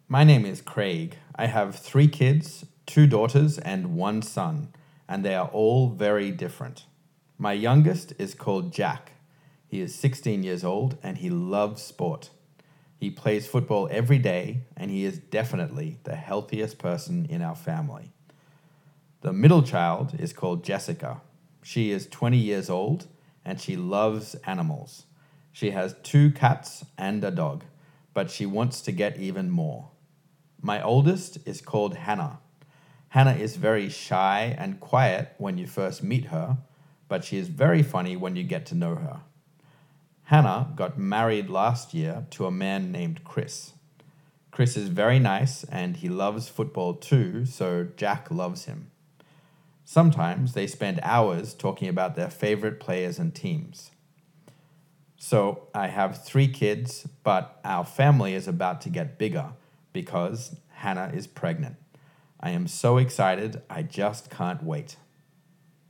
My name is Craig. I have 3 kids, 2 daughters, and 1 son, and they are all very different. My youngest is called Jack. He is 16 years old and he loves sport. He plays football every day and he is definitely the healthiest person in our family. The middle child is called Jessica. She is 20 years old and she loves animals. She has 2 cats and a dog, but she wants to get even more. My oldest is called Hannah. Hannah is very shy and quiet when you first meet her, but she is very funny when you get to know her. Hannah got married last year to a man named Chris. Chris is very nice and he loves football too, so Jack loves him. Sometimes they spend hours talking about their favorite players and teams. So I have 3 kids, but our family is about to get bigger because Hannah is pregnant. I am so excited, I just can't wait.